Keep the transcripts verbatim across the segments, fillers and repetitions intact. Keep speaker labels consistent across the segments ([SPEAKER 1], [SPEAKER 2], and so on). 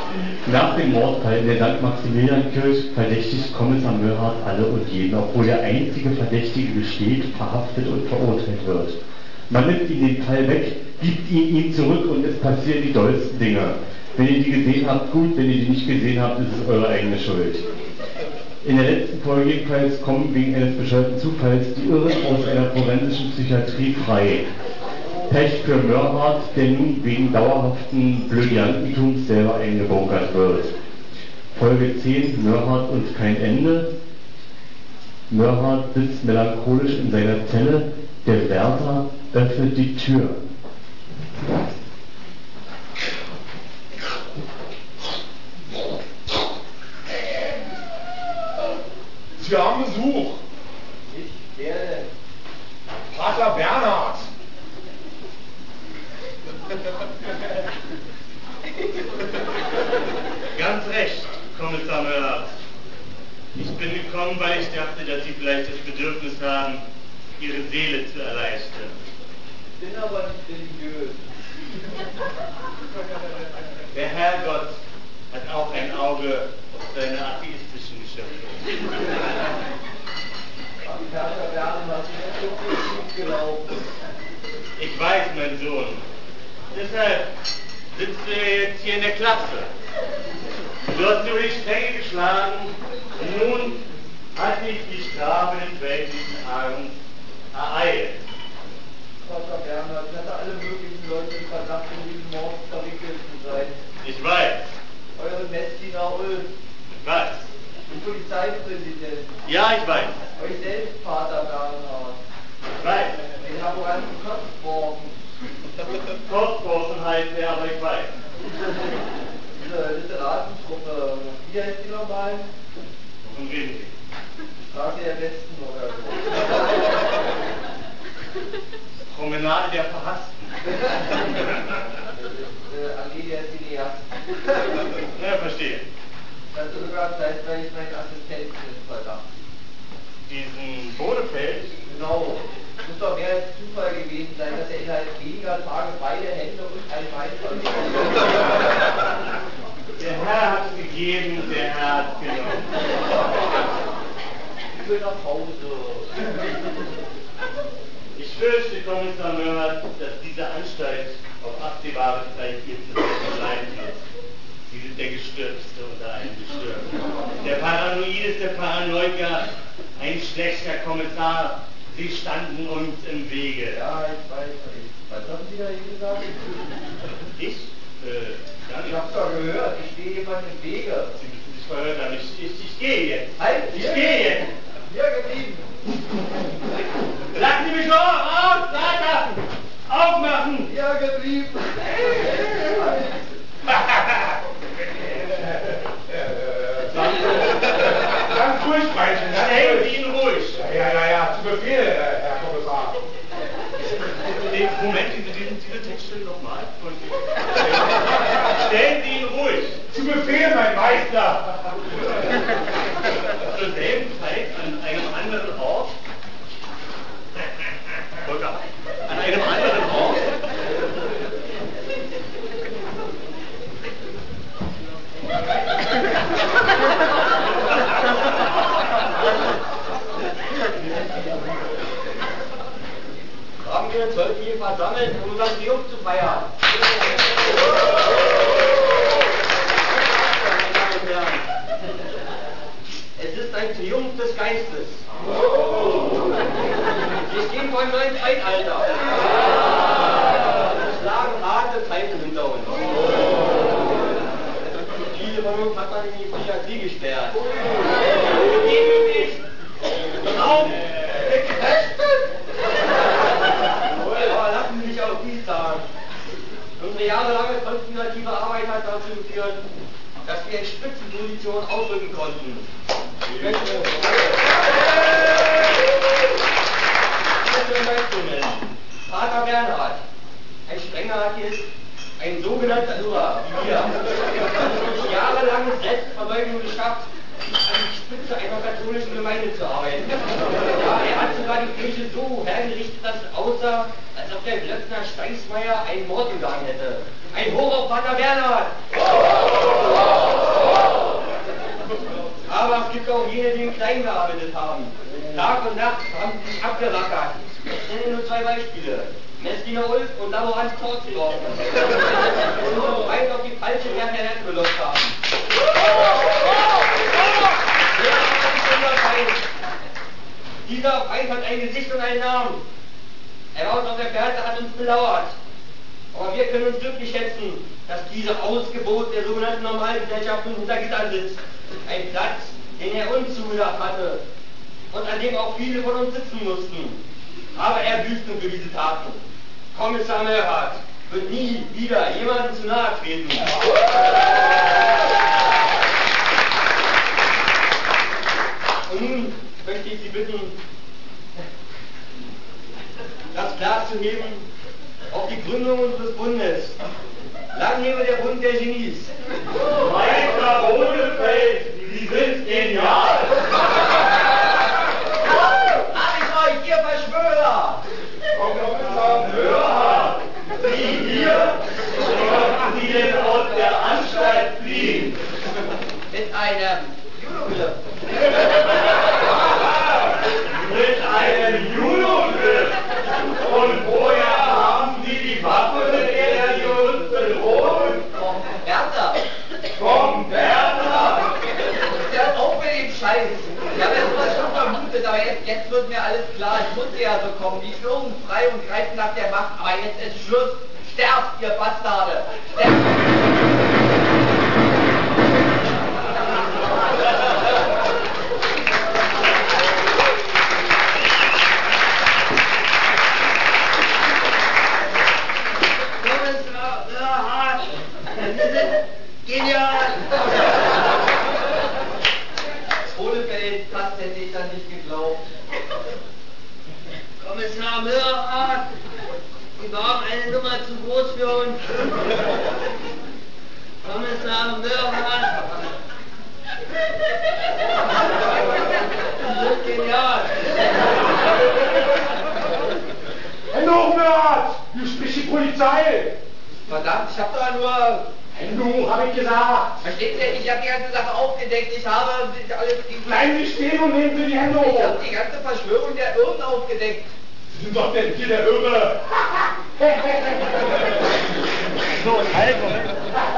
[SPEAKER 1] Nach dem Mordfall in der Sankt Maximiliankirche verdächtigt Kommissar Mörhardt alle und jeden, obwohl der einzige Verdächtige gesteht, verhaftet und verurteilt wird. Man nimmt ihm den Fall weg, gibt ihn ihm zurück und es passieren die dollsten Dinge. Wenn ihr die gesehen habt, gut, wenn ihr die nicht gesehen habt, ist es eure eigene Schuld. In der letzten Folge jedenfalls kommen wegen eines bescheuerten Zufalls die Irren aus einer forensischen Psychiatrie frei. Pech für Mörhardt, der nun wegen dauerhaften Blödiantentums selber eingebunkert wird. Folge zehn, Mörhardt und kein Ende. Mörhardt sitzt melancholisch in seiner Zelle, der Wärter öffnet die Tür.
[SPEAKER 2] Sie haben Besuch.
[SPEAKER 3] Ich, wer denn?
[SPEAKER 2] Pater Bernhard.
[SPEAKER 4] Ganz recht, Kommissar Mörhardt. Ich bin gekommen, weil ich dachte, dass Sie vielleicht das Bedürfnis haben, Ihre Seele zu erleichtern.
[SPEAKER 3] Ich bin aber nicht religiös.
[SPEAKER 4] Der Herrgott hat auch ein Auge auf seine atheistischen Geschöpfe.
[SPEAKER 3] Pater Bernhard, Sie sind so gut gelaufen.
[SPEAKER 4] Ich weiß, mein Sohn. Deshalb sitzt du jetzt hier in der Klapse. Du hast über die Stränge geschlagen und nun hat dich die Strafe des weltlichen Arms ereilt.
[SPEAKER 3] Pater Bernhard, ich hatte alle möglichen Leute im Verdacht, in diesem Mord verwickelt zu sein.
[SPEAKER 4] Ich weiß.
[SPEAKER 3] Eure Messdiener Ulf.
[SPEAKER 4] Ich weiß.
[SPEAKER 3] Den Polizeipräsident.
[SPEAKER 4] Ja, ich weiß.
[SPEAKER 3] Euch selbst, Pater Bernhard.
[SPEAKER 4] Ich weiß.
[SPEAKER 3] Den Laboranten Kotzborgen.
[SPEAKER 4] Kotzborgen heißt er, aber ich weiß.
[SPEAKER 3] Diese Literatentruppe, wie heißt die nochmal?
[SPEAKER 4] Und reden Sie.
[SPEAKER 3] Straße der Besten oder so.
[SPEAKER 4] Promenade der Verhassten.
[SPEAKER 3] Das ist äh, Allee der Cineasten.
[SPEAKER 4] Ja, verstehe.
[SPEAKER 3] Ich hatte sogar zeitgleich meinen Assistenten in Verdacht.
[SPEAKER 4] Diesen Bodefeld?
[SPEAKER 3] Genau. Es muss doch mehr als Zufall gewesen sein, dass er innerhalb weniger Tage beide Hände und ein Bein verlor.
[SPEAKER 4] Der Herr hat gegeben, der Herr hat genommen.
[SPEAKER 3] Ich will nach Hause.
[SPEAKER 4] Ich fürchte, Kommissar Mörhardt, dass diese Anstalt auf absehbare Zeit hier zu bleiben wird. Sie sind der Gestürzte unter allen Gestörten. Der paranoideste Paranoiker, ein schlechter Kommissar. Sie standen uns im Wege.
[SPEAKER 3] Ja, ich weiß nicht. Was haben Sie da eben gesagt?
[SPEAKER 4] Ich? Äh, gar
[SPEAKER 3] Ich
[SPEAKER 4] nicht.
[SPEAKER 3] hab's doch gehört. Ich stehe jemand im Wege.
[SPEAKER 4] Sie müssen sich verhört haben. Ich, ich, ich gehe jetzt.
[SPEAKER 3] Halt!
[SPEAKER 4] Ich gehe jetzt.
[SPEAKER 3] Hier geblieben.
[SPEAKER 4] Lassen Sie mich los! Raus! Weiter! Aufmachen!
[SPEAKER 3] Hier geblieben.
[SPEAKER 2] Ganz ruhig, Freundchen. Ganz
[SPEAKER 4] Stellen
[SPEAKER 2] ruhig.
[SPEAKER 4] Sie ihn ruhig.
[SPEAKER 2] Ja, ja, ja, zu Befehl, Herr Kommissar.
[SPEAKER 4] Den Moment, diese, diese, diese Textstelle nochmal. Stellen Sie ihn ruhig.
[SPEAKER 2] Zu Befehl, mein Meister.
[SPEAKER 4] Zur selben Zeit an einem anderen Ort. Volker, an einem anderen Ort.
[SPEAKER 3] Haben wir uns heute hier versammelt, um unseren Triumph zu feiern. Es ist ein Triumph des Geistes. Wir stehen vor einem neuen Zeitalter. Es lagen harte Zeiten hinter uns. Viele von uns hat man in die Psychiatrie gesperrt. Demütig, Raum, getestet. Aber lassen Sie mich auch dies sagen. Unsere jahrelange konspirative Arbeit hat dazu geführt, dass wir in Spitzenpositionen ausrücken konnten. Ich möchte Pater Bernhard, ein strenger Atheist, ein sogenannter Irrer, wie wir, durch jahrelange Selbstverleugnung geschafft, an die Spitze einer katholischen Gemeinde zu arbeiten. Ja, er hat sogar die Kirche so hergerichtet, dass es aussah, als ob der Glöckner Steißmeier einen Mord begangen hätte. Ein Hoch auf Pater Bernhard! gearbeitet haben. Tag und Nacht haben sie sich abgerackert. Ich nenne nur zwei Beispiele. Messdiener Ulf und Laborant Kortdorf. Und so weit auf die falsche Fährte gelockt haben. Dieser Feind hat ein Gesicht und einen Namen. Er war uns auf der Fährte, hat uns belauert. Aber wir können uns glücklich schätzen, dass dieser Ausgebot der sogenannten Normalgesellschaft nun hinter Gittern sitzt. Ein Platz, den er uns zugedacht hatte und an dem auch viele von uns sitzen mussten. Aber er büßt nun für diese Taten. Kommissar Mörhardt wird nie wieder jemandem zu nahe treten. Und nun möchte ich Sie bitten, das Glas zu heben auf die Gründung unseres Bundes. Lang lebe der Bund der Genies.
[SPEAKER 4] Meister Bohnefeld, Sie sind genial!
[SPEAKER 3] Hab ich euch, ihr Verschwörer!
[SPEAKER 2] Kommissar
[SPEAKER 4] Mörhardt, Sie hier? Wollten Sie denn aus der Anstalt fliehen?
[SPEAKER 3] Mit einem Judo-Griff.
[SPEAKER 4] Mit einem Judo-Griff? Und woher haben Sie die Waffe, mit der Sie uns bedrohen?
[SPEAKER 3] Vom Wärter.
[SPEAKER 4] Vom Wärter?
[SPEAKER 3] Hört auf mit dem Scheiß. Ich habe ja sowas schon vermutet, aber jetzt, jetzt wird mir alles klar. Ich musste ja so kommen. Die schwirren frei und greifen nach der Macht. Aber jetzt ist Schluss. Sterbt, ihr Bastarde. Sterbt. Genial! Hohlefeld, das hätte ich dann nicht geglaubt. Kommissar Mörhardt, Sie waren eine Nummer zu groß für uns. Kommissar Mörhardt, Sie sind genial.
[SPEAKER 2] Hallo, Mörhardt! Hier spricht die Polizei!
[SPEAKER 3] Verdammt, ich hab doch nur...
[SPEAKER 2] Hallo, hab ich gesagt!
[SPEAKER 3] Verstehen Sie, ich habe die ganze Sache aufgedeckt, ich habe alles...
[SPEAKER 2] Bleiben Sie stehen und nehmen Sie die Hände
[SPEAKER 3] Ich
[SPEAKER 2] hoch!
[SPEAKER 3] habe die ganze Verschwörung der Irren aufgedeckt.
[SPEAKER 2] Sie sind doch denn hier der Irre!
[SPEAKER 1] So, halt, Moment.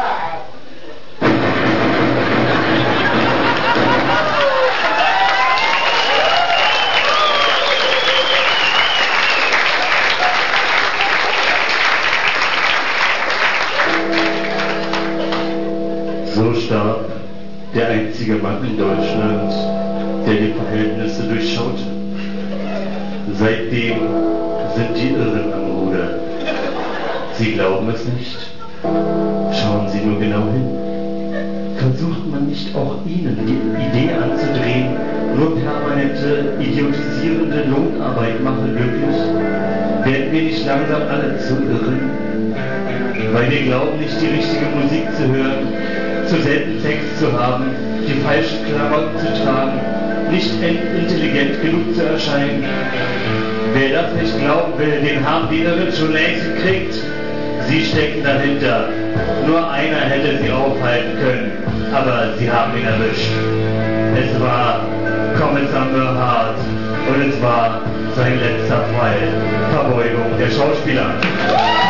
[SPEAKER 1] So starb der einzige Mann in Deutschland, der die Verhältnisse durchschaute. Seitdem sind die Irren am Ruder. Sie glauben es nicht? Schauen Sie nur genau hin. Versucht man nicht auch Ihnen die Idee anzudrehen, nur permanente, idiotisierende Lohnarbeit mache glücklich? Werden wir nicht langsam alle zu Irren? Weil wir glauben, nicht die richtige Musik zu hören, zur selben Text zu haben, die falschen Klamotten zu tragen, nicht intelligent genug zu erscheinen. Wer das nicht glauben will, den haben die Irren schon längst gekriegt. Sie stecken dahinter. Nur einer hätte sie aufhalten können, aber sie haben ihn erwischt. Es war Kommissar Mörhardt und es war sein letzter Fall. Verbeugung der Schauspieler.